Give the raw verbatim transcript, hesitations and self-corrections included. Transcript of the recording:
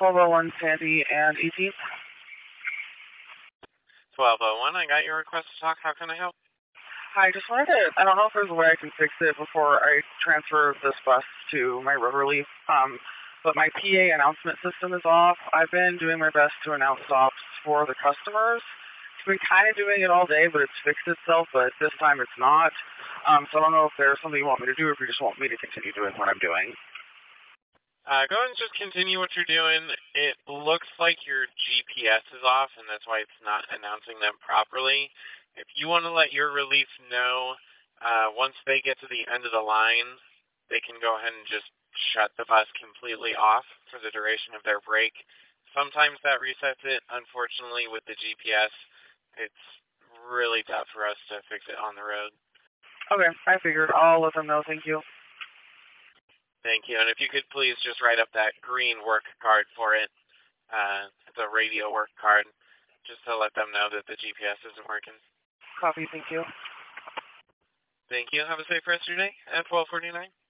twelve oh one Sandy and eighteenth. twelve oh one, I got your request to talk. How can I help? Hi, just wanted to, I don't know if there's a way I can fix it before I transfer this bus to my road relief, um, but my P A announcement system is off. I've been doing my best to announce stops for the customers. It's been kind of doing it all day, but it's fixed itself, but this time it's not. Um, so I don't know if there's something you want me to do or if you just want me to continue doing what I'm doing. Uh, go ahead and just continue what you're doing. It looks like your G P S is off, and that's why it's not announcing them properly. If you want to let your relief know, uh, once they get to the end of the line, they can go ahead and just shut the bus completely off for the duration of their break. Sometimes that resets it. Unfortunately, with the G P S, it's really tough for us to fix it on the road. Okay, I figured. I'll let them know. Thank you. Thank you. And if you could please just write up that green work card for it. Uh, it's a radio work card, just to let them know that the G P S isn't working. Copy, thank you. Thank you. Have a safe rest of your day at twelve forty-nine.